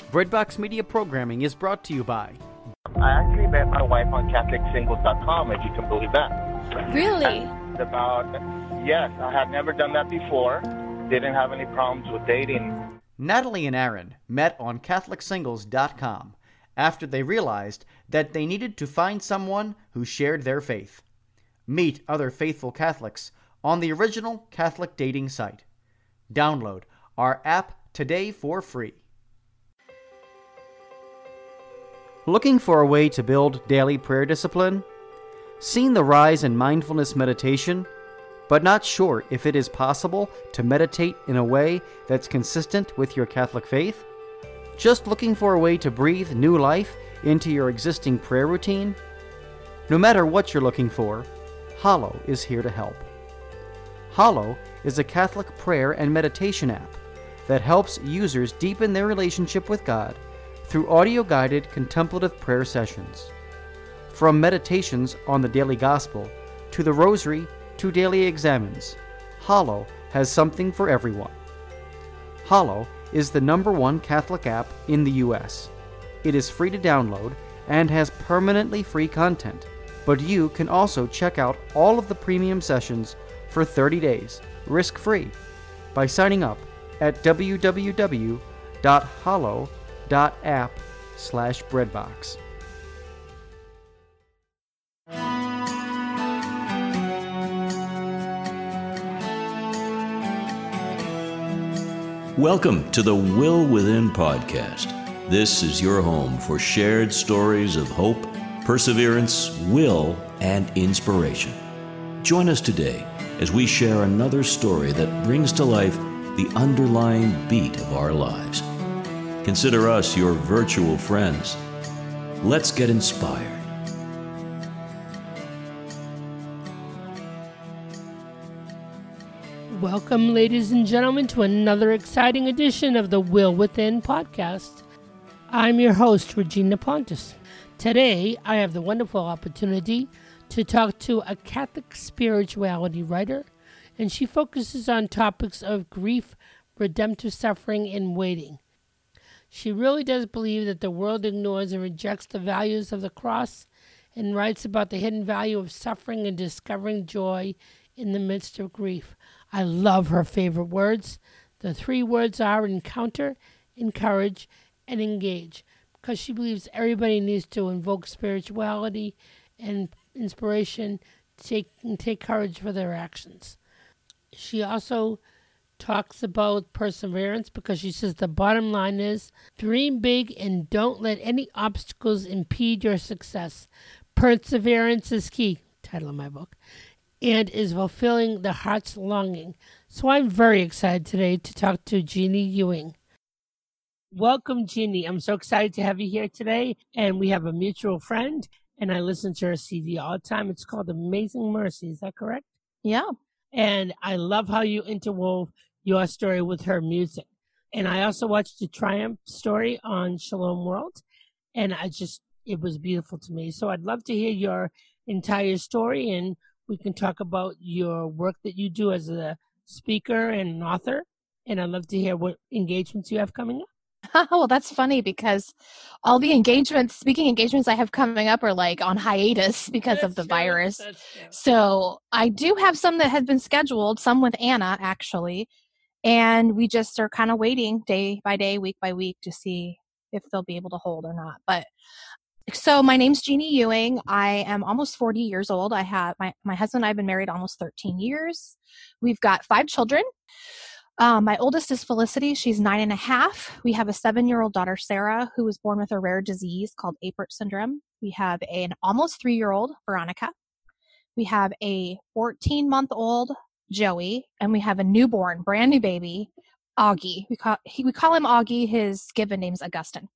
Breadbox Media programming is brought to you by... I actually met my wife on CatholicSingles.com, if you can believe that. Really? Yes, I had never done that before. Didn't have any problems with dating. Natalie and Aaron met on CatholicSingles.com after they realized that they needed to find someone who shared their faith. Meet other faithful Catholics on the original Catholic dating site. Download our app today for free. Looking for a way to build daily prayer discipline? Seen the rise in mindfulness meditation, but not sure if it is possible to meditate in a way that's consistent with your Catholic faith? Just looking for a way to breathe new life into your existing prayer routine? No matter what you're looking for, Hallow is here to help. Hallow is a Catholic prayer and meditation app that helps users deepen their relationship with God through audio-guided contemplative prayer sessions. From meditations on the daily gospel to the rosary to daily examens, Hallow has something for everyone. Hallow is the #1 Catholic app in the U.S. It is free to download and has permanently free content, but you can also check out all of the premium sessions for 30 days, risk-free, by signing up at www.hallow.app/breadbox. Welcome to the Will Within podcast. This is your home for shared stories of hope, perseverance, will, and inspiration. Join us today as we share another story that brings to life the underlying beat of our lives. Consider us your virtual friends. Let's get inspired. Welcome, ladies and gentlemen, to another exciting edition of the Will Within podcast. I'm your host, Regina Pontus. Today, I have the wonderful opportunity to talk to a Catholic spirituality writer, and she focuses on topics of grief, redemptive suffering, and waiting. She really does believe that the world ignores and rejects the values of the cross and writes about the hidden value of suffering and discovering joy in the midst of grief. I love her favorite words. The 3 words are encounter, encourage, and engage, because she believes everybody needs to invoke spirituality and inspiration to take courage for their actions. She also talks about perseverance, because she says the bottom line is dream big and don't let any obstacles impede your success. Perseverance is key, title of my book, and is fulfilling the heart's longing. So I'm very excited today to talk to Jeannie Ewing. Welcome, Jeannie. I'm so excited to have you here today. And we have a mutual friend, and I listen to her CD all the time. It's called Amazing Mercy. Is that correct? Yeah. And I love how you interwove your story with her music. And I also watched the Triumph story on Shalom World, and it was beautiful to me. So I'd love to hear your entire story, and we can talk about your work that you do as a speaker and an author. And I'd love to hear what engagements you have coming up. Well, that's funny because all the speaking engagements I have coming up are like on hiatus because of the virus. So I do have some that have been scheduled, some with Anna actually. And we just are kind of waiting day by day, week by week to see if they'll be able to hold or not. But so my name's Jeannie Ewing. I am almost 40 years old. I have my husband and I have been married almost 13 years. We've got 5 children. My oldest is Felicity. She's 9.5. We have a 7-year-old daughter, Sarah, who was born with a rare disease called Apert syndrome. We have an almost 3-year-old, Veronica. We have a 14-month-old, Joey, and we have a newborn, brand new baby, Augie. We call him Augie. His given name's Augustine.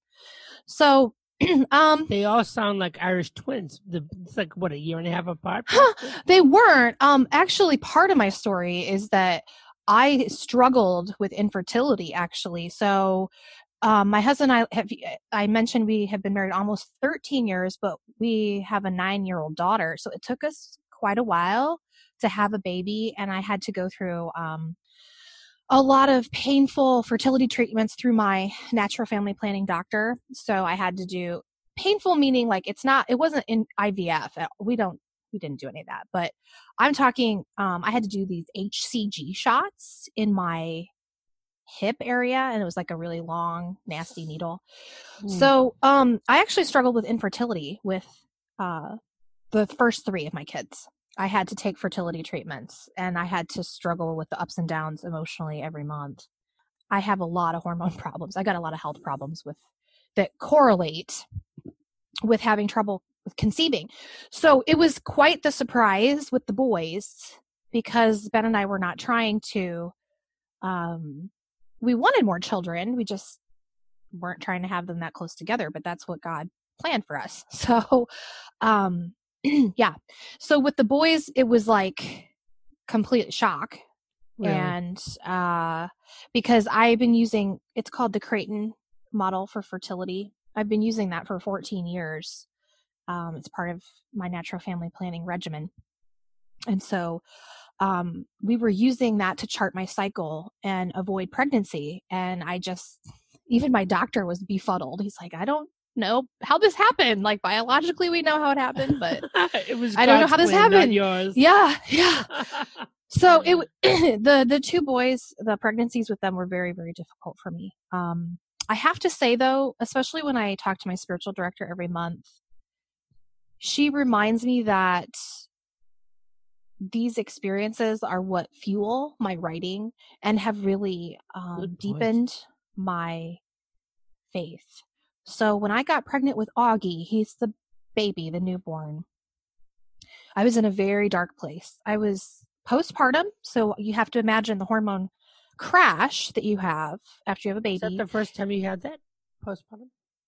So they all sound like Irish twins. It's like, what, a year and a half apart? They weren't. Actually, part of my story is that I struggled with infertility, actually. So my husband and I mentioned we have been married almost 13 years, but we have a 9-year-old daughter. So it took us quite a while to have a baby, and I had to go through a lot of painful fertility treatments through my natural family planning doctor. So I had to do painful, meaning like it wasn't in IVF. We didn't do any of that, but I'm talking, I had to do these HCG shots in my hip area, and it was like a really long, nasty needle. So, I actually struggled with infertility with, the first 3 of my kids. I had to take fertility treatments, and I had to struggle with the ups and downs emotionally every month. I have a lot of hormone problems. I got a lot of health problems that correlate with having trouble with conceiving. So it was quite the surprise with the boys, because Ben and I were not trying to, we wanted more children. We just weren't trying to have them that close together, but that's what God planned for us. So, yeah. So with the boys, it was like complete shock. Really? And because I've been using, it's called the Creighton model for fertility. I've been using that for 14 years. It's part of my natural family planning regimen. And so we were using that to chart my cycle and avoid pregnancy. And even my doctor was befuddled. He's like, I don't know how this happened. Like, biologically, we know how it happened, but I don't know how this happened. Yours. Yeah. So the 2 boys, the pregnancies with them were very, very difficult for me. I have to say, though, especially when I talk to my spiritual director every month, she reminds me that these experiences are what fuel my writing and have really deepened my faith. So when I got pregnant with Augie, he's the baby, the newborn, I was in a very dark place. I was postpartum, so you have to imagine the hormone crash that you have after you have a baby. Is that the first time you had that postpartum?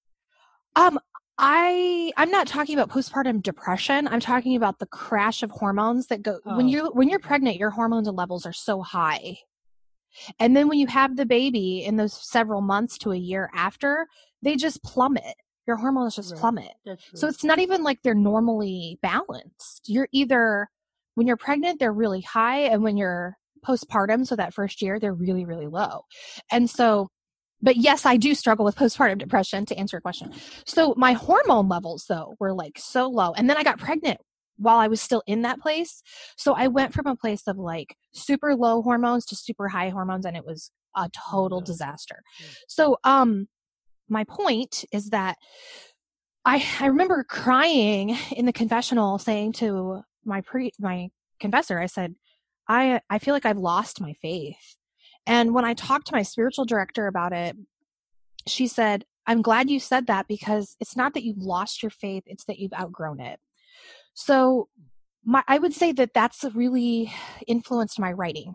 I'm not talking about postpartum depression. I'm talking about the crash of hormones that go when you're pregnant, your hormones levels are so high. And then when you have the baby in those several months to a year after, they just plummet. Your hormones just plummet. So it's not even like they're normally balanced. You're either, when you're pregnant, they're really high, and when you're postpartum, so that first year, they're really, really low. And so, but yes, I do struggle with postpartum depression, to answer your question. So my hormone levels, though, were like so low. And then I got pregnant while I was still in that place. So I went from a place of like super low hormones to super high hormones, and it was a total disaster. So, my point is that I remember crying in the confessional, saying to my confessor, I said, I feel like I've lost my faith. And when I talked to my spiritual director about it, she said, I'm glad you said that, because it's not that you've lost your faith, it's that you've outgrown it. So I would say that that's really influenced my writing,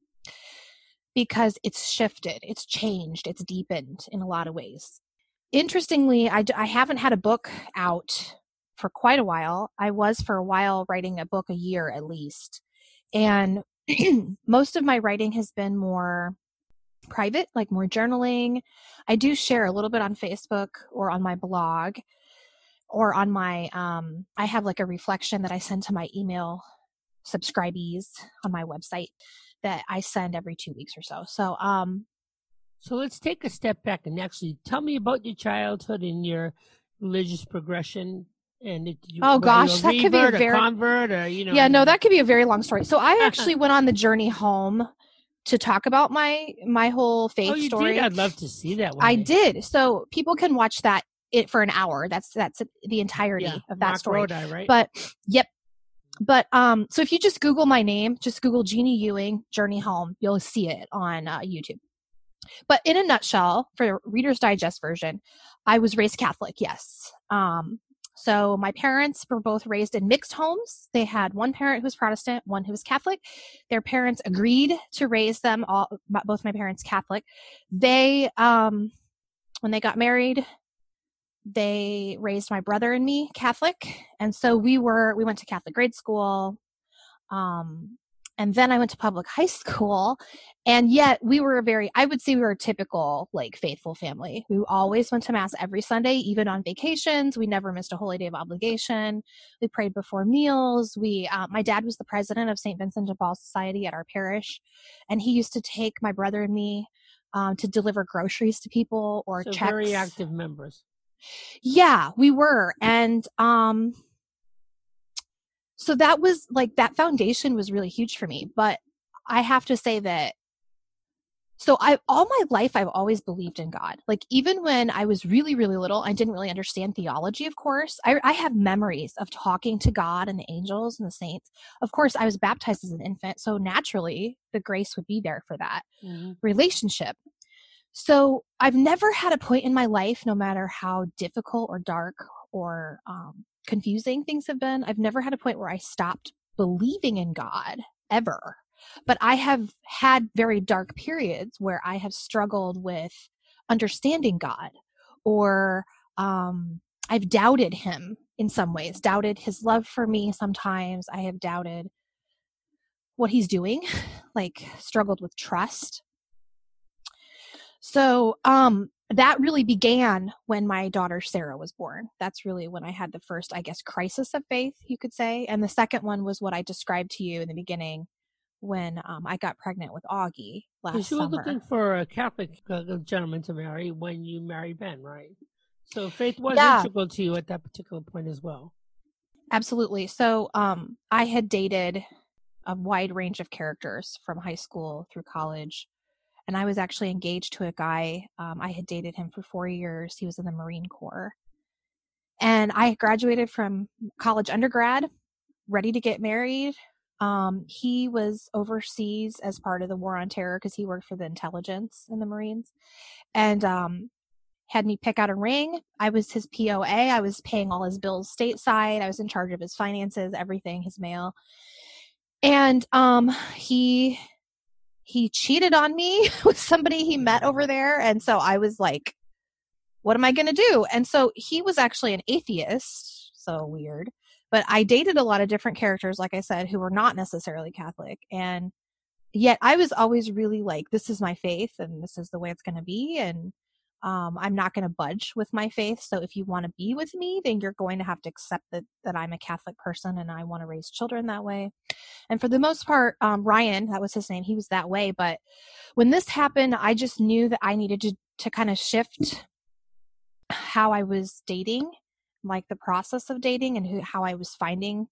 because it's shifted, it's changed, it's deepened in a lot of ways. Interestingly, I haven't had a book out for quite a while. I was for a while writing a book a year at least. And most of my writing has been more private, like more journaling. I do share a little bit on Facebook or on my blog or on my, I have like a reflection that I send to my email subscribees on my website that I send every 2 weeks or so. So let's take a step back and actually tell me about your childhood and your religious progression. And that could be a very convert, or that could be a very long story. So I actually went on the journey home to talk about my whole faith story. Did? I'd love to see that one. I did. So people can watch that for an hour. That's the entirety of that Mark story. Rodi, right? But yep. But so if you just Google my name, just Google Jeannie Ewing Journey Home, you'll see it on YouTube. But in a nutshell, for Reader's Digest version, I was raised Catholic, yes. So my parents were both raised in mixed homes. They had one parent who was Protestant, one who was Catholic. Their parents agreed to raise them both my parents Catholic. They, when they got married, they raised my brother and me Catholic. And so we went to Catholic grade school. And then I went to public high school, and yet I would say we were a typical, like, faithful family. We always went to mass every Sunday, even on vacations. We never missed a holy day of obligation. We prayed before meals. My dad was the president of St. Vincent de Paul Society at our parish, and he used to take my brother and me to deliver groceries to people or checks. Very active members. Yeah, we were. And so that was like, that foundation was really huge for me. But I have to say that, all my life, I've always believed in God. Like, even when I was really, really little, I didn't really understand theology, of course. I have memories of talking to God and the angels and the saints. Of course, I was baptized as an infant, so naturally the grace would be there for that relationship. So I've never had a point in my life, no matter how difficult or dark or confusing things have been, I've never had a point where I stopped believing in God, ever. But I have had very dark periods where I have struggled with understanding God, or I've doubted him in some ways, doubted his love for me. Sometimes I have doubted what he's doing, like struggled with trust. So that really began when my daughter Sarah was born. That's really when I had the first, I guess, crisis of faith, you could say. And the second one was what I described to you in the beginning, when I got pregnant with Augie last summer. You were looking for a Catholic gentleman to marry when you married Ben, right? So faith was integral to you at that particular point as well. Absolutely. So I had dated a wide range of characters from high school through college. And I was actually engaged to a guy. I had dated him for 4 years. He was in the Marine Corps. And I graduated from college undergrad, ready to get married. He was overseas as part of the War on Terror because he worked for the intelligence in the Marines, and had me pick out a ring. I was his POA. I was paying all his bills stateside. I was in charge of his finances, everything, his mail. And he cheated on me with somebody he met over there. And so I was like, what am I going to do? And so he was actually an atheist. So weird. But I dated a lot of different characters, like I said, who were not necessarily Catholic. And yet I was always really like, this is my faith and this is the way it's going to be. And I'm not going to budge with my faith. So if you want to be with me, then you're going to have to accept that I'm a Catholic person and I want to raise children that way. And for the most part, Ryan, that was his name, he was that way. But when this happened, I just knew that I needed to kind of shift how I was dating, like the process of dating, and how I was finding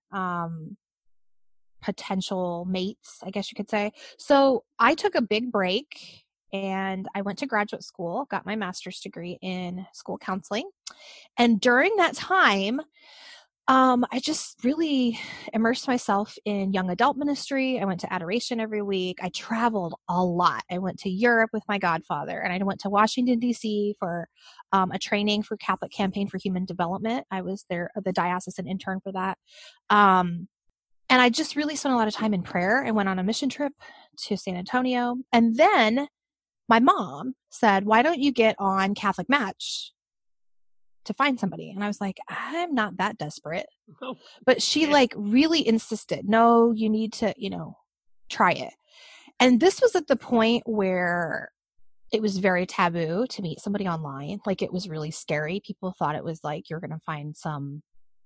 potential mates, I guess you could say. So I took a big break and I went to graduate school, got my master's degree in school counseling. And during that time, I just really immersed myself in young adult ministry. I went to adoration every week. I traveled a lot. I went to Europe with my godfather, and I went to Washington, D.C. for a training for Catholic Campaign for Human Development. I was there, the diocesan intern for that. And I just really spent a lot of time in prayer. I went on a mission trip to San Antonio. And then my mom said, why don't you get on Catholic Match to find somebody? And I was like, I'm not that desperate. But she like really insisted, no, you need to, try it. And this was at the point where it was very taboo to meet somebody online. Like, it was really scary. People thought it was like, you're going to find some,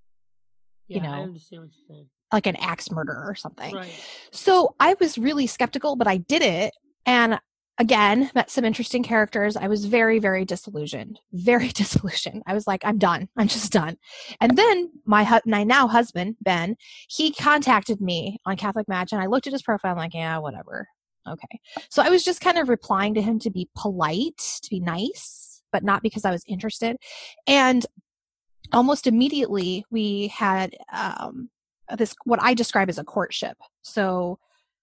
I understand what you're saying, like an axe murderer or something. Right. So I was really skeptical, but I did it. And again, met some interesting characters. I was very, very disillusioned. Very disillusioned. I was like, I'm done. I'm just done. And then my now husband, Ben, he contacted me on Catholic Match, and I looked at his profile. I'm like, yeah, whatever. Okay. So I was just kind of replying to him to be polite, to be nice, but not because I was interested. And almost immediately we had this, what I describe as a courtship. So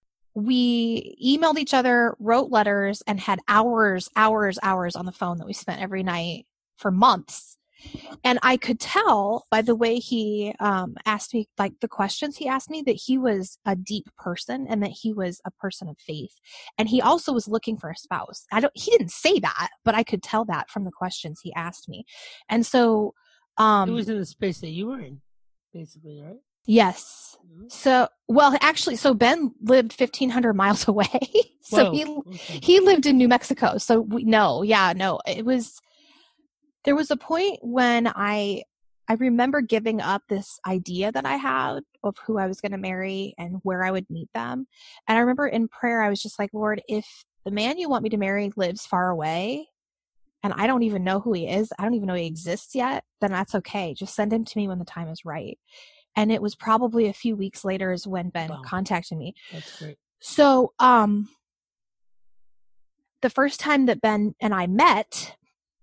we emailed each other, wrote letters, and had hours on the phone that we spent every night for months. And I could tell by the way he asked me, like the questions he asked me, that he was a deep person and that he was a person of faith. And he also was looking for a spouse. He didn't say that, but I could tell that from the questions he asked me. And so it was in the space that you were in, basically, right? Yes. So, well, actually, so Ben lived 1,500 miles away. So he lived in New Mexico. So there was a point when I remember giving up this idea that I had of who I was going to marry and where I would meet them. And I remember in prayer, I was just like, Lord, if the man you want me to marry lives far away and I don't even know who he is, I don't even know he exists yet, then that's okay. Just send him to me when the time is right. And it was probably a few weeks later is when Ben contacted me. That's great. So, the first time that Ben and I met,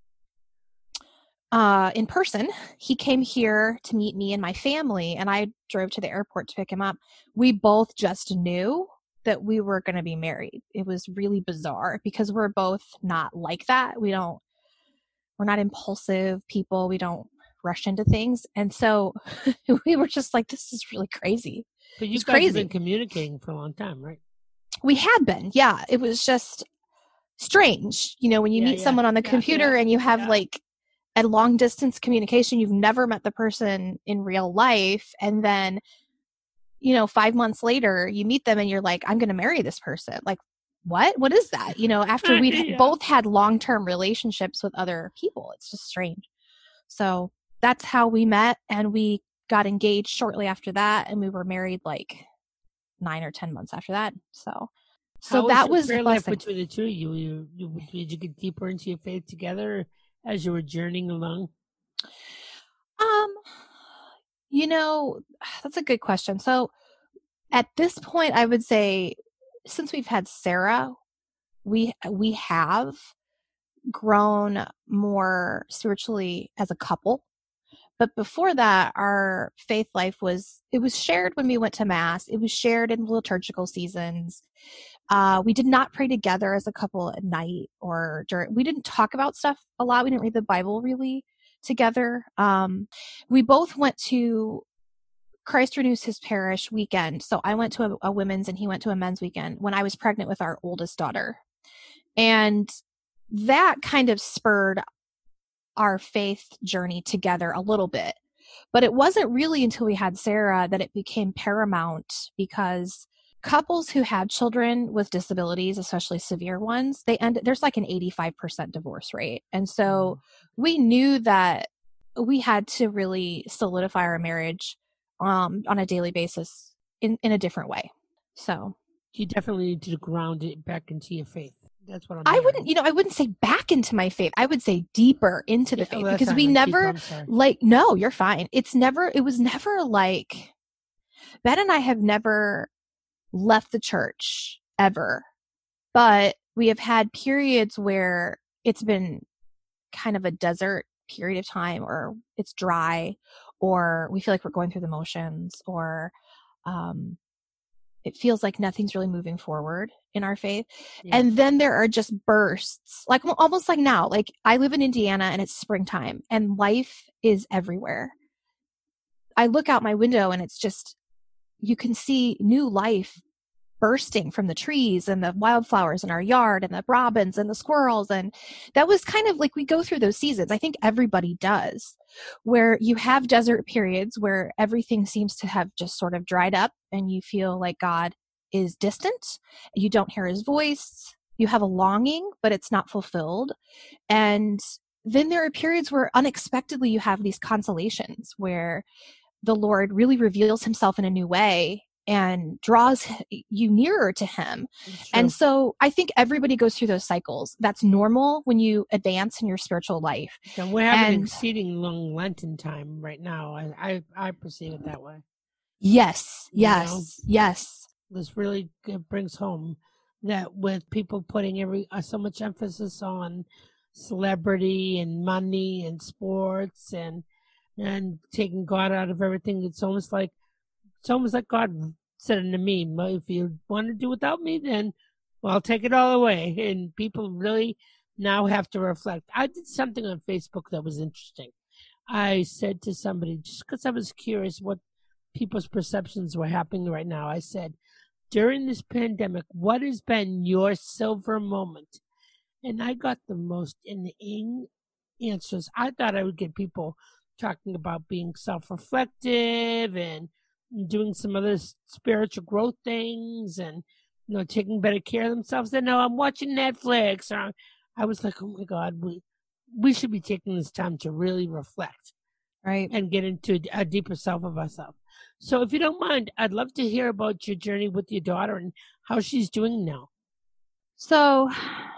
in person, he came here to meet me and my family, and I drove to the airport to pick him up. We both just knew that we were going to be married. It was really bizarre because we're both not like that. We're not impulsive people. We don't rush into things. And so we were just like, this is really crazy. But you guys have been communicating for a long time, right? We had been. Yeah. It was just strange. When you meet someone on the computer and you have like a long distance communication, you've never met the person in real life. And then, 5 months later you meet them and you're like, I'm going to marry this person. Like, what is that? After we'd both had long-term relationships with other people, it's just strange. So that's how we met, and we got engaged shortly after that, and we were married like 9 or 10 months after that. So that was prayer life between the two of you. Did you get deeper into your faith together as you were journeying along? That's a good question. So at this point, I would say since we've had Sarah, we have grown more spiritually as a couple. But before that, our faith life was shared when we went to Mass. It was shared in liturgical seasons. We did not pray together as a couple at night or we didn't talk about stuff a lot. We didn't read the Bible really together. We both went to Christ Renews His Parish weekend. So I went to a women's and he went to a men's weekend when I was pregnant with our oldest daughter. And that kind of spurred our faith journey together a little bit. But it wasn't really until we had Sarah that it became paramount, because couples who have children with disabilities, especially severe ones, there's like an 85% divorce rate. And so we knew that we had to really solidify our marriage on a daily basis in a different way. So you definitely need to ground it back into your faith. That's what I wouldn't say back into my faith. I would say deeper into the faith, because we never no, you're fine. It was never like, Ben and I have never left the church ever, but we have had periods where it's been kind of a desert period of time, or it's dry, or we feel like we're going through the motions, or it feels like nothing's really moving forward in our faith. Yeah. And then there are just bursts, like almost like now, like I live in Indiana and it's springtime and life is everywhere. I look out my window and it's just, you can see new life bursting from the trees and the wildflowers in our yard and the robins and the squirrels. And that was kind of like, we go through those seasons. I think everybody does, where you have desert periods where everything seems to have just sort of dried up and you feel like God is distant. You don't hear his voice. You have a longing, but it's not fulfilled. And then there are periods where unexpectedly you have these consolations where the Lord really reveals himself in a new way and draws you nearer to him. And so I think everybody goes through those cycles. That's normal when you advance in your spiritual life. And we're having an exceeding long Lenten time right now. I perceive it that way. Yes. This really brings home that with people putting so much emphasis on celebrity and money and sports and taking God out of everything, it's almost like God said in a meme, well, if you want to do without me, then I'll take it all away. And people really now have to reflect. I did something on Facebook that was interesting. I said to somebody, just because I was curious what people's perceptions were happening right now, I said, during this pandemic, what has been your silver moment? And I got the most inane answers. I thought I would get people talking about being self-reflective and doing some other spiritual growth things and, taking better care of themselves. They know I'm watching Netflix. Or I was like, oh my God, we should be taking this time to really reflect. Right. And get into a deeper self of ourselves. So if you don't mind, I'd love to hear about your journey with your daughter and how she's doing now. So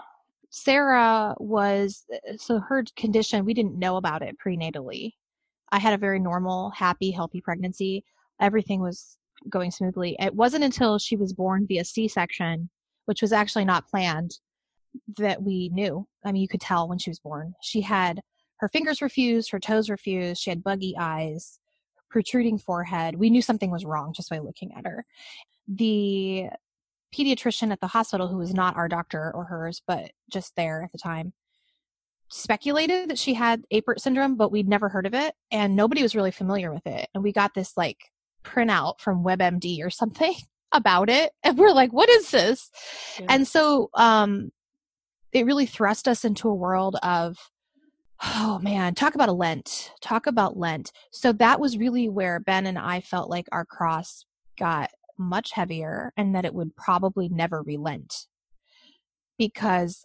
Sarah her condition, we didn't know about it prenatally. I had a very normal, happy, healthy pregnancy. Everything was going smoothly. It wasn't until she was born via C-section, which was actually not planned, that we knew. I mean, you could tell when she was born. She had her fingers were fused, her toes were fused, she had buggy eyes, protruding forehead. We knew something was wrong just by looking at her. The pediatrician at the hospital, who was not our doctor or hers, but just there at the time, speculated that she had Apert syndrome, but we'd never heard of it, and nobody was really familiar with it. And we got this like printout from WebMD or something about it, and we're like, what is this? Yeah. And so it really thrust us into a world of, oh man, talk about Lent. So that was really where Ben and I felt like our cross got much heavier and that it would probably never relent, because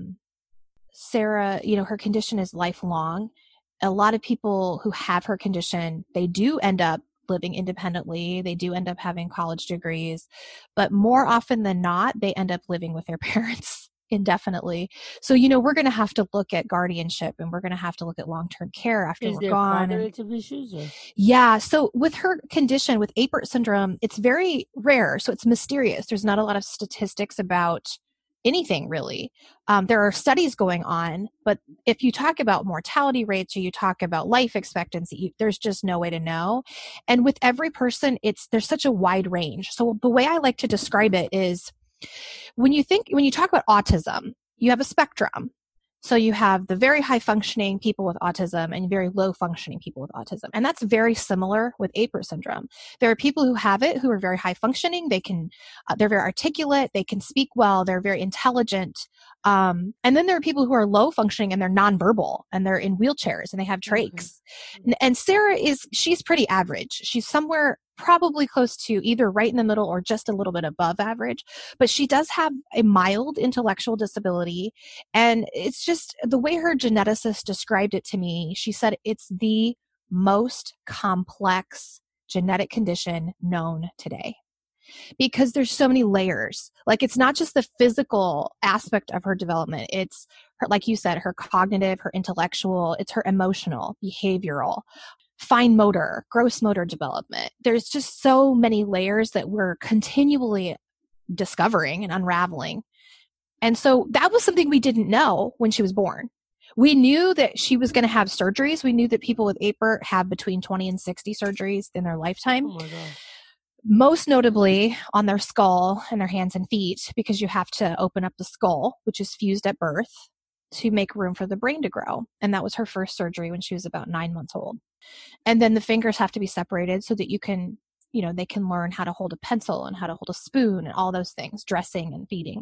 Sarah, her condition is lifelong. A lot of people who have her condition, they do end up living independently. They do end up having college degrees, but more often than not, they end up living with their parents indefinitely. So, we're going to have to look at guardianship, and we're going to have to look at long-term care after we're gone. Cognitive issues? Or? Yeah. So with her condition, with Apert syndrome, it's very rare. So it's mysterious. There's not a lot of statistics about anything really. There are studies going on, but if you talk about mortality rates or you talk about life expectancy, there's just no way to know. And with every person, there's such a wide range. So the way I like to describe it is, when you talk about autism, you have a spectrum. So you have the very high functioning people with autism and very low functioning people with autism. And that's very similar with Apert syndrome. There are people who have it who are very high functioning. They're very articulate. They can speak well. They're very intelligent. And then there are people who are low functioning and they're nonverbal and they're in wheelchairs and they have trachs. Mm-hmm. And Sarah she's pretty average. She's somewhere probably close to either right in the middle or just a little bit above average, but she does have a mild intellectual disability. And it's just the way her geneticist described it to me. She said it's the most complex genetic condition known today, because there's so many layers. Like, it's not just the physical aspect of her development. It's her, like you said, her cognitive, her intellectual, it's her emotional, behavioral, fine motor, gross motor development. There's just so many layers that we're continually discovering and unraveling. And so that was something we didn't know when she was born. We knew that she was going to have surgeries. We knew that people with Apert have between 20 and 60 surgeries in their lifetime. Oh my God. Most notably on their skull and their hands and feet, because you have to open up the skull, which is fused at birth, to make room for the brain to grow. And that was her first surgery when she was about 9 months old. And then the fingers have to be separated so that they can learn how to hold a pencil and how to hold a spoon and all those things, dressing and feeding.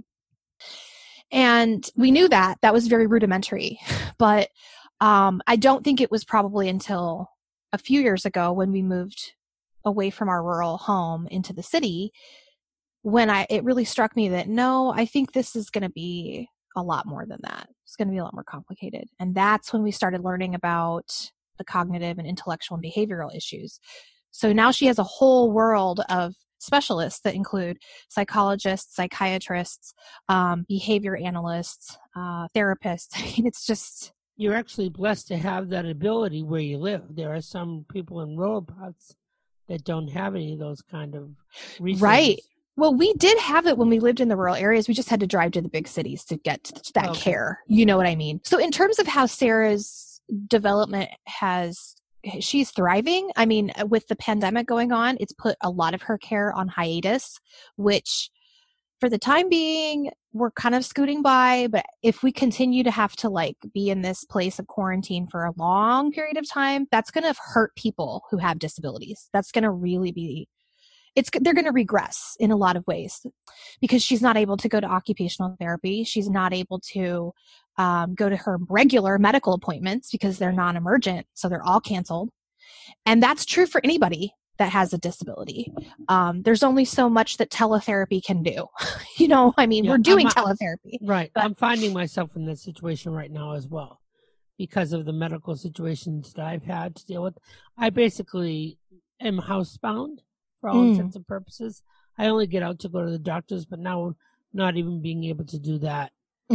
And we knew that was very rudimentary, but I don't think it was probably until a few years ago when we moved away from our rural home into the city when it really struck me that, no, I think this is going to be a lot more than that. It's going to be a lot more complicated. And that's when we started learning about the cognitive and intellectual and behavioral issues. So now she has a whole world of specialists that include psychologists, psychiatrists, behavior analysts, therapists. I mean, it's just... You're actually blessed to have that ability where you live. There are some people in rural parts that don't have any of those kind of resources. Right. Well, we did have it when we lived in the rural areas. We just had to drive to the big cities to get to that care. You know what I mean? So in terms of how Sarah's development she's thriving. I mean, with the pandemic going on, it's put a lot of her care on hiatus, which for the time being, we're kind of scooting by. But if we continue to have to be in this place of quarantine for a long period of time, that's going to hurt people who have disabilities. That's going to really be... they're going to regress in a lot of ways, because she's not able to go to occupational therapy. She's not able to go to her regular medical appointments because they're non-emergent. So they're all canceled. And that's true for anybody. that has a disability. There's only so much that teletherapy can do. You know, I mean, we're doing teletherapy. Right. But I'm finding myself in that situation right now as well because of the medical situations that I've had to deal with. I basically am housebound for all intents and purposes. I only get out to go to the doctors, but now not even being able to do that.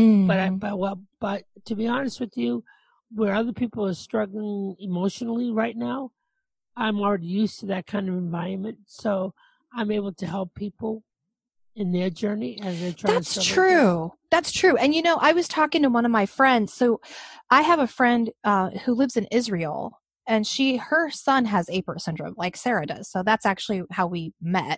But to be honest with you, where other people are struggling emotionally right now, I'm already used to that kind of environment, so I'm able to help people in their journey as they try. That's true. That's true. And you know, I was talking to one of my friends. So I have a friend who lives in Israel, and her son has Apert syndrome, like Sarah does. So that's actually how we met.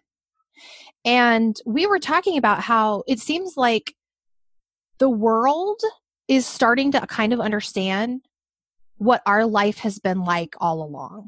And we were talking about how it seems like the world is starting to kind of understand what our life has been like all along.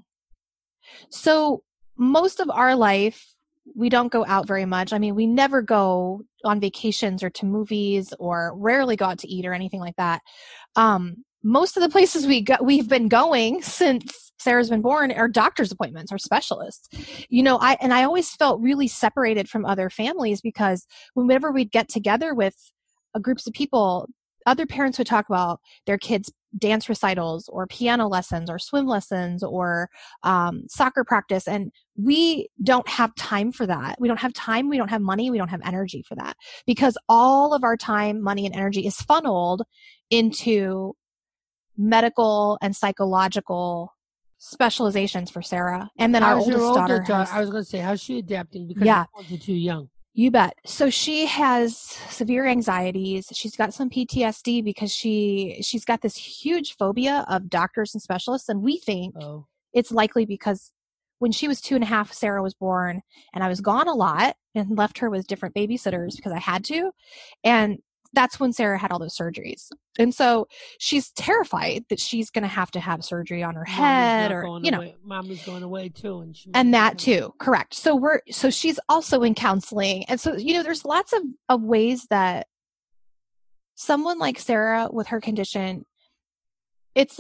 So most of our life, we don't go out very much. I mean, we never go on vacations or to movies or rarely go out to eat or anything like that. Most of the places we've been going since Sarah's been born are doctor's appointments or specialists. You know, I always felt really separated from other families because whenever we'd get together with groups of people, other parents would talk about their kids' dance recitals or piano lessons or swim lessons or soccer practice. And we don't have time for that. We don't have time. We don't have money. We don't have energy for that because all of our time, money, and energy is funneled into medical and psychological specializations for Sarah. And then our oldest daughter I was going to say, how's she adapting? Because you're too young. You bet. So she has severe anxieties. She's got some PTSD because she's got this huge phobia of doctors and specialists. And we think it's likely because when she was 2.5, Sarah was born, and I was gone a lot and left her with different babysitters because I had to. And that's when Sarah had all those surgeries. And so she's terrified that she's going to have surgery on her head or, you know. Mommy's going away too. And that too. Correct. So she's also in counseling. And so, you know, there's lots of ways that someone like Sarah with her condition, it's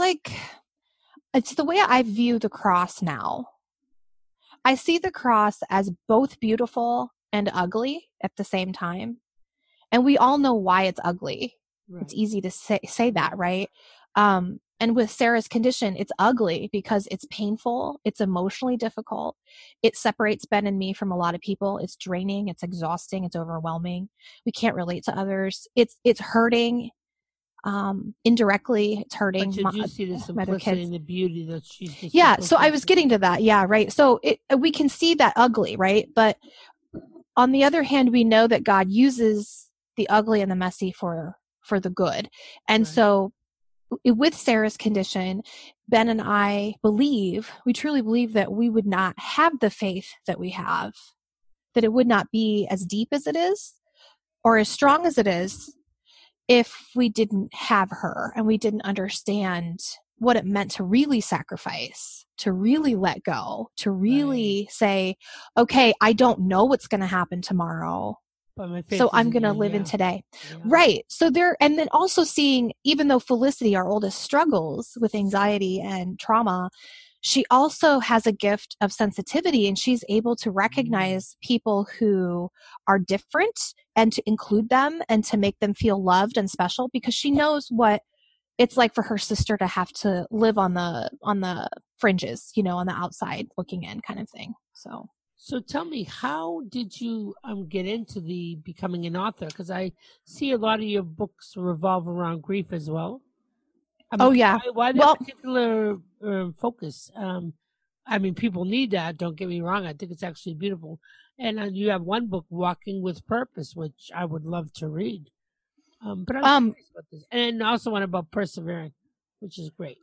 the way I view the cross now. I see the cross as both beautiful and ugly at the same time. And we all know why it's ugly. Right. It's easy to say that, right? And with Sarah's condition, it's ugly because it's painful. It's emotionally difficult. It separates Ben and me from a lot of people. It's draining. It's exhausting. It's overwhelming. We can't relate to others. It's hurting. Indirectly, it's hurting. But you do see the simplicity and the beauty that she's just. Yeah. So I was getting to that. Yeah. Right. So we can see that ugly, right? But on the other hand, we know that God uses the ugly and the messy for the good. And right. So with Sarah's condition, Ben and I we truly believe that we would not have the faith that we have, that it would not be as deep as it is or as strong as it is if we didn't have her and we didn't understand what it meant to really sacrifice, to really let go, to really say, okay, I don't know what's going to happen tomorrow. So I'm going to live in today. Yeah. Right. So and then also seeing, even though Felicity, our oldest, struggles with anxiety and trauma, she also has a gift of sensitivity, and she's able to recognize people who are different and to include them and to make them feel loved and special, because she knows what it's like for her sister to have to live on the fringes, you know, on the outside looking in kind of thing. So tell me, how did you get into the becoming an author? Because I see a lot of your books revolve around grief as well. Yeah. Why that particular focus? I mean, people need that. Don't get me wrong. I think it's actually beautiful. And you have one book, Walking with Purpose, which I would love to read. But I'm curious about this. And also one about persevering, which is great.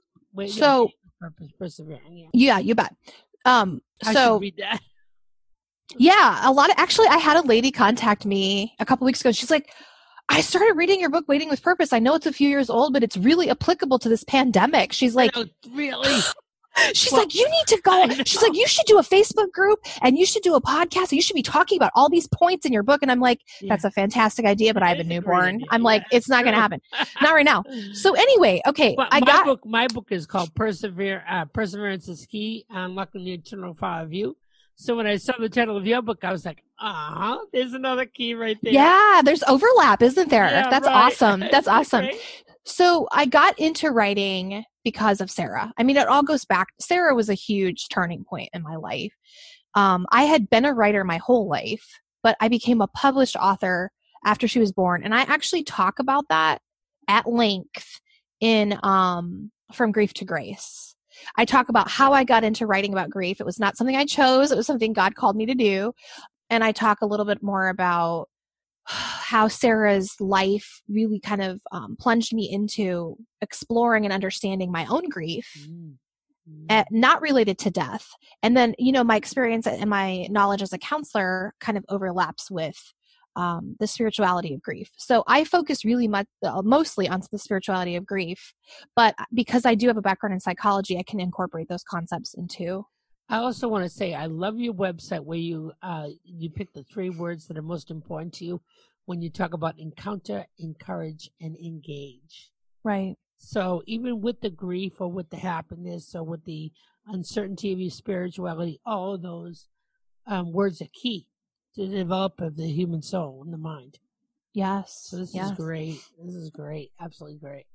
Persevering. Yeah, you bet. I should read that. Yeah, actually, I had a lady contact me a couple weeks ago. She's like, I started reading your book, Waiting with Purpose. I know it's a few years old, but it's really applicable to this pandemic. She's like, really? She's like, you need to go. She's like, you should do a Facebook group and you should do a podcast. And you should be talking about all these points in your book. And I'm like, that's a fantastic idea, but I have a newborn. I'm like, it's not going to happen. Not right now. So anyway, okay. My book is called Perseverance is Key, Unlocking the Eternal Fire of You. So when I saw the title of your book, I was like, there's another key right there. Yeah, there's overlap, isn't there? Yeah, That's right. awesome. That's awesome. Right? So I got into writing because of Sarah. I mean, it all goes back. Sarah was a huge turning point in my life. I had been a writer my whole life, but I became a published author after she was born. And I actually talk about that at length in From Grief to Grace. I talk about how I got into writing about grief. It was not something I chose. It was something God called me to do. And I talk a little bit more about how Sarah's life really kind of plunged me into exploring and understanding my own grief, not related to death. And then, my experience and my knowledge as a counselor kind of overlaps with the spirituality of grief. So I focus really mostly on the spirituality of grief, but because I do have a background in psychology, I can incorporate those concepts into. I also want to say I love your website where you pick the 3 words that are most important to you when you talk about encounter, encourage, and engage. Right. So even with the grief or with the happiness or with the uncertainty of your spirituality, all of those words are key to the development of the human soul and the mind. Yes. So this is great. This is great. Absolutely great.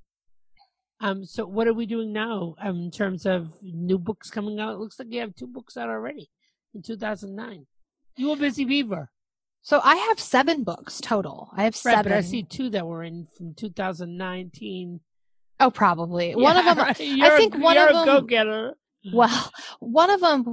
So what are we doing now in terms of new books coming out? It looks like you have 2 books out already in 2009. You a busy beaver. So I have 7 books total. I have 7. But I see 2 that were in from 2019. Oh, probably. Yeah, one of them, right. I think one of them. You're a go-getter. Well, one of them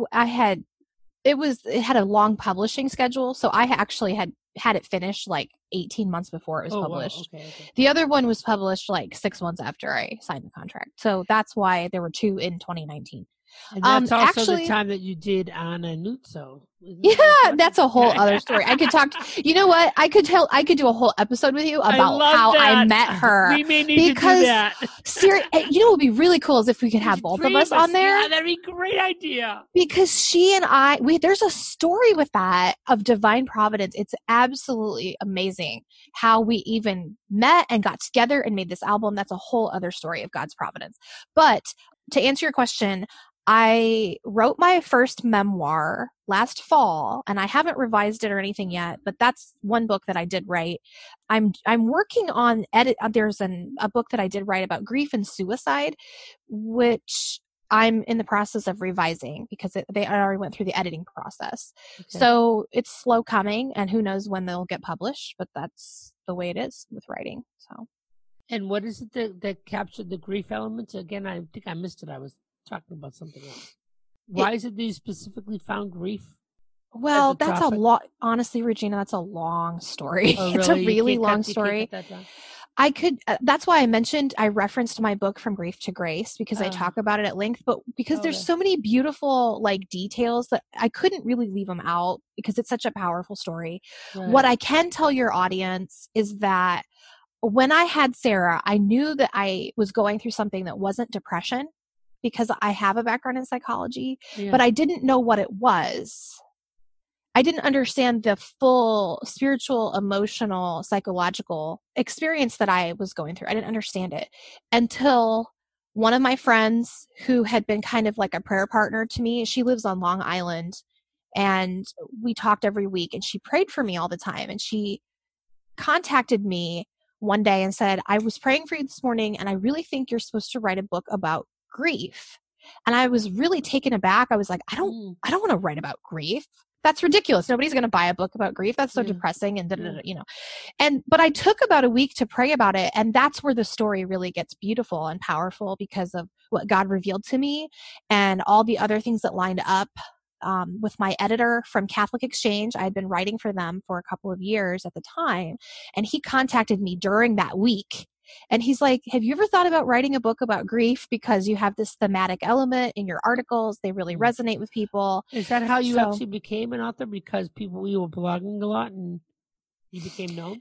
it had a long publishing schedule. So I actually had it finished like 18 months before it was published. Wow. Okay. The other one was published like 6 months after I signed the contract. So that's why there were 2 in 2019. And that's also the time that you did Anna Nuzzo. Yeah, that's a whole other story. I could talk. You know what? I could do a whole episode with you about how I met her. We may need to do that. You know what would be really cool is if we could have both of us on there. Yeah, that'd be a great idea. Because she and there's a story with that of divine providence. It's absolutely amazing how we even met and got together and made this album. That's a whole other story of God's providence. But to answer your question, I wrote my first memoir last fall, and I haven't revised it or anything yet, but that's one book that I did write. I'm working on there's a book that I did write about grief and suicide, which I'm in the process of revising because I already went through the editing process. Okay. So it's slow coming, and who knows when they'll get published, but that's the way it is with writing. So. And what is it that captured the grief elements? Again, I think I missed it. I was talking about something else. Why is it that you specifically found grief? Well, that's a lot. Honestly, Regina, that's a long story. Oh, really? It's a really long story. I could. That's why I referenced my book From Grief to Grace because I talk about it at length. But because there's so many beautiful details that I couldn't really leave them out because it's such a powerful story. Right. What I can tell your audience is that when I had Sarah, I knew that I was going through something that wasn't depression, because I have a background in psychology, but I didn't know what it was. I didn't understand the full spiritual, emotional, psychological experience that I was going through. I didn't understand it until one of my friends who had been kind of like a prayer partner to me, she lives on Long Island, and we talked every week, and she prayed for me all the time. And she contacted me one day and said, I was praying for you this morning, and I really think you're supposed to write a book about grief. And I was really taken aback. I was like, I don't want to write about grief. That's ridiculous. Nobody's going to buy a book about grief. That's so depressing and but I took about a week to pray about it. And that's where the story really gets beautiful and powerful because of what God revealed to me and all the other things that lined up with my editor from Catholic Exchange. I had been writing for them for a couple of years at the time. And he contacted me during that week. And he's like, have you ever thought about writing a book about grief? Because you have this thematic element in your articles. They really resonate with people. Is that how you actually became an author? Because you were blogging a lot and you became known?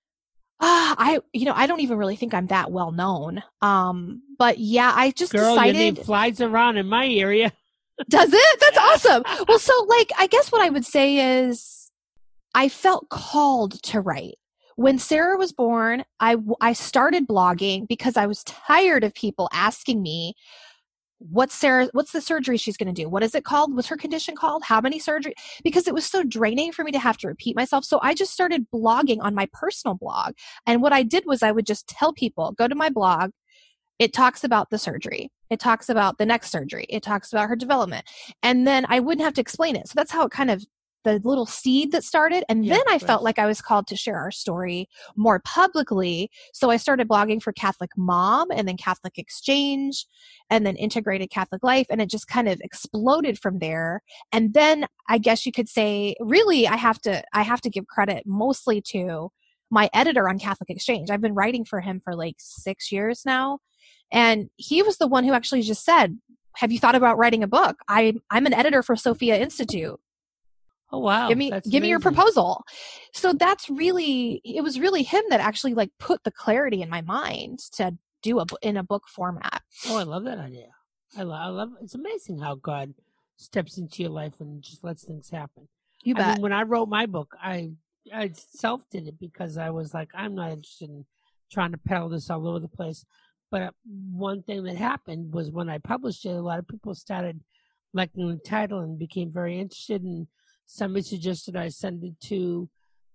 I don't even really think I'm that well known. But yeah, I just decided. Your name flies around in my area. Does it? That's awesome. Well, so I guess what I would say is I felt called to write. When Sarah was born, I started blogging because I was tired of people asking me, what's the surgery she's going to do? What is it called? What's her condition called? How many surgery? Because it was so draining for me to have to repeat myself. So I just started blogging on my personal blog. And what I did was I would just tell people, go to my blog. It talks about the surgery. It talks about the next surgery. It talks about her development. And then I wouldn't have to explain it. So that's how it kind of, the little seed that started. And then I felt like I was called to share our story more publicly. So I started blogging for Catholic Mom, and then Catholic Exchange, and then Integrated Catholic Life. And it just kind of exploded from there. And then I guess you could say, really, I have to give credit mostly to my editor on Catholic Exchange. I've been writing for him for like 6 years now. And he was the one who actually just said, have you thought about writing a book? I'm an editor for Sophia Institute. Oh, wow. Give me your proposal. So it was really him that actually like put the clarity in my mind to do in a book format. Oh, I love that idea. I love it's amazing how God steps into your life and just lets things happen. You bet. I mean, when I wrote my book, I self-did it because I was like, I'm not interested in trying to peddle this all over the place. But one thing that happened was when I published it, a lot of people started liking the title and became very interested. And somebody suggested I send it to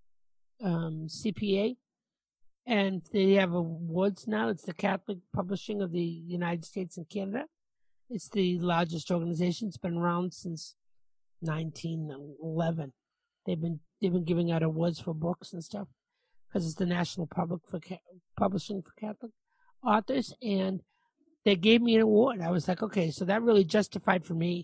CPA. And they have awards now. It's the Catholic Publishing of the United States and Canada. It's the largest organization. It's been around since 1911. They've been giving out awards for books and stuff because it's the National Publishing for Catholic Authors, and they gave me an award. I was like, okay, so that really justified for me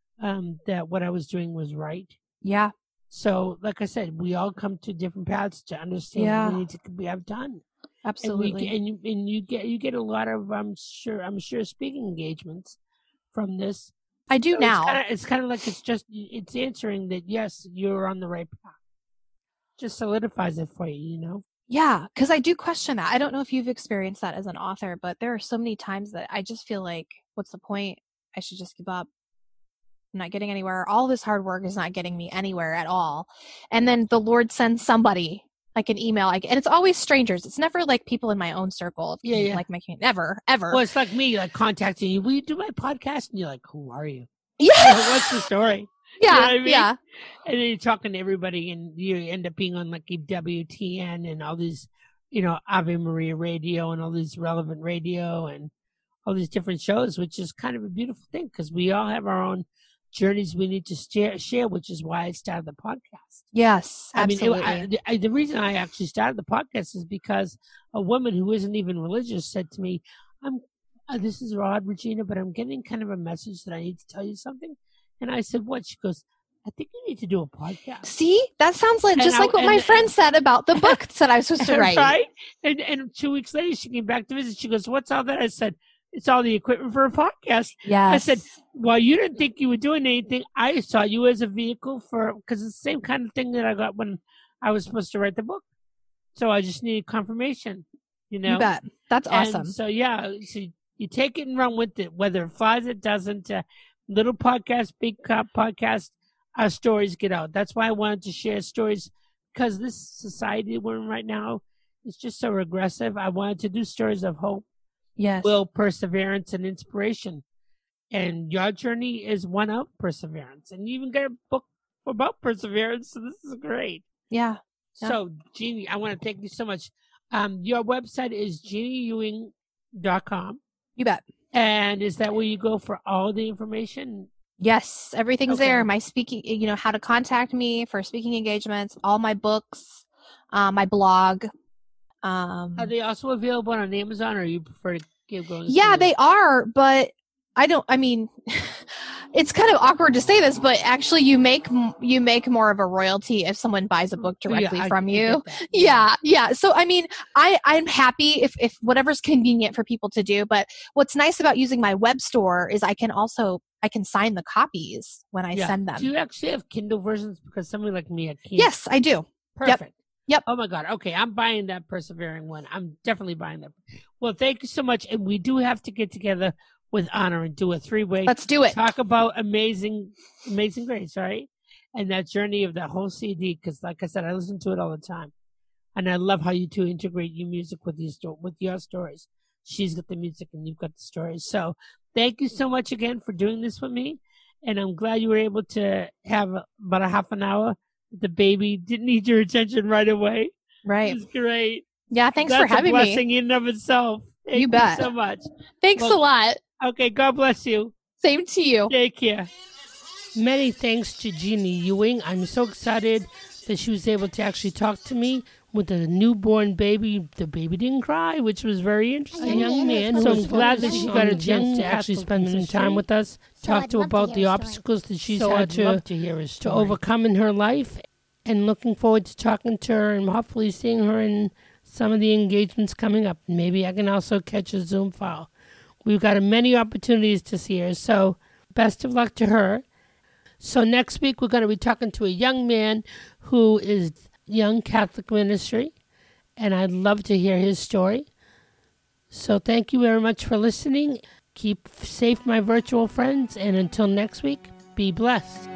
that what I was doing was right. Yeah. So, like I said, we all come to different paths to understand what we need to have done. Absolutely. And you get a lot of I'm sure speaking engagements from this. I do now. It's kind of like it's answering that yes, you're on the right path. Just solidifies it for you, you know. Yeah, because I do question that. I don't know if you've experienced that as an author, but there are so many times that I just feel like, what's the point? I should just give up. I'm not getting anywhere. All this hard work is not getting me anywhere at all. And then the Lord sends somebody, like an email, and it's always strangers. It's never like people in my own circle. Like my never, ever. Well, it's like me, like contacting you. Will you do my podcast? And you're like, who are you? Yeah. What's the story? Yeah, you know what I mean? yeah. And then you're talking to everybody, and you end up being on like WTN and all these, you know, Ave Maria Radio and all these relevant radio and all these different shows, which is kind of a beautiful thing because we all have our own journeys we need to share, which is why I started the podcast. Yes, absolutely. I mean, the reason I actually started the podcast is because a woman who isn't even religious said to me, this is odd, Regina, but I'm getting kind of a message that I need to tell you something. And I said, what? She goes, I think you need to do a podcast. See, that sounds like just like what my friend said about the book that I was supposed to write. Right? And 2 weeks later, she came back to visit. She goes, what's all that? I said, it's all the equipment for a podcast. Yes. I said, well, you didn't think you were doing anything. I saw you as a vehicle because it's the same kind of thing that I got when I was supposed to write the book. So I just needed confirmation, you know? You bet. That's awesome. And so, yeah, so you take it and run with it, whether it flies, it doesn't. Little podcast, big podcast, our stories get out. That's why I wanted to share stories, because this society we're in right now is just so regressive. I wanted to do stories of hope, yes, will, perseverance, and inspiration. And your journey is one of perseverance. And you even got a book about perseverance, so this is great. Yeah. So, Jeannie, I want to thank you so much. Your website is jeannieewing.com. You bet. And is that where you go for all the information? Yes, everything's there. My speaking, you know, how to contact me for speaking engagements, all my books, my blog. Are they also available on Amazon, or you prefer to keep going? Yeah, they are, but it's kind of awkward to say this, but actually you make more of a royalty if someone buys a book directly from you. Yeah. So, I mean, I'm happy if whatever's convenient for people to do, but what's nice about using my web store is I can sign the copies when I send them. Do you actually have Kindle versions? Because somebody like me, I can't. Yes, I do. Perfect. Yep. Oh my God. Okay. I'm buying that Persevering one. I'm definitely buying that. Well, thank you so much. And we do have to get together with Honor and do a 3-way. Let's do it. Talk about Amazing Grace, right? And that journey of that whole CD, because like I said, I listen to it all the time. And I love how you two integrate your music with your stories. She's got the music and you've got the stories. So thank you so much again for doing this with me. And I'm glad you were able to have about a half an hour. The baby didn't need your attention right away. Right. It was great. Yeah, thanks for having me. That's a blessing me. in and of itself. Thank you bet. So much. Thanks a lot. Okay, God bless you. Same to you. Take care. Many thanks to Jeannie Ewing. I'm so excited that she was able to actually talk to me with a newborn baby. The baby didn't cry, which was very interesting. A young man. So I'm glad that she got a chance to actually spend some time with us, talk to about the obstacles that she's had to overcome in her life. And looking forward to talking to her and hopefully seeing her in some of the engagements coming up. Maybe I can also catch a Zoom file. We've got many opportunities to see her, so best of luck to her. So next week we're going to be talking to a young man who is Young Catholic Ministry, and I'd love to hear his story. So thank you very much for listening. Keep safe, my virtual friends, and until next week, be blessed.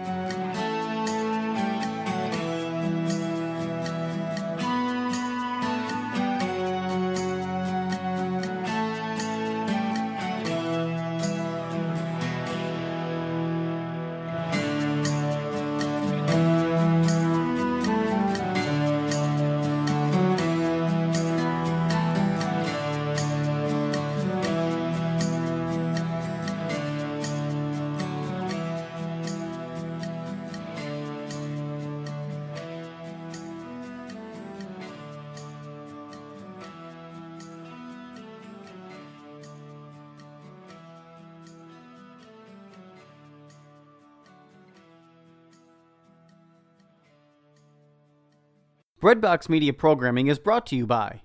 Breadbox Media programming is brought to you by...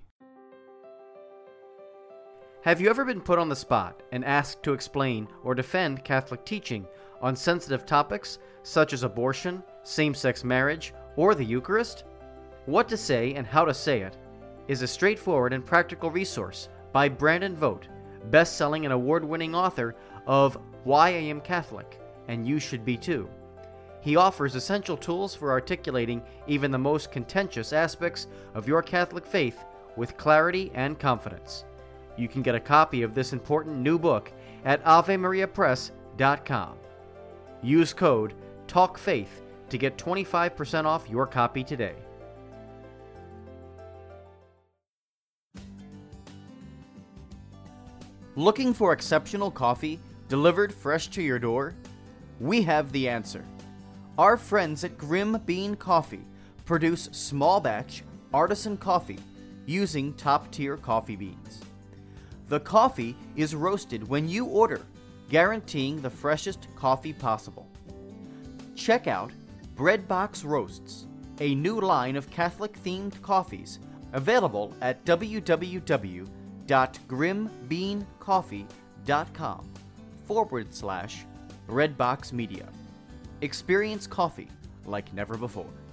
Have you ever been put on the spot and asked to explain or defend Catholic teaching on sensitive topics such as abortion, same-sex marriage, or the Eucharist? What to Say and How to Say It is a straightforward and practical resource by Brandon Vogt, best-selling and award-winning author of Why I Am Catholic, and You Should Be Too. He offers essential tools for articulating even the most contentious aspects of your Catholic faith with clarity and confidence. You can get a copy of this important new book at AveMariaPress.com. Use code TALKFAITH to get 25% off your copy today. Looking for exceptional coffee delivered fresh to your door? We have the answer. Our friends at Grim Bean Coffee produce small batch artisan coffee using top-tier coffee beans. The coffee is roasted when you order, guaranteeing the freshest coffee possible. Check out Breadbox Roasts, a new line of Catholic-themed coffees available at www.grimbeancoffee.com/Redbox Media. Experience coffee like never before.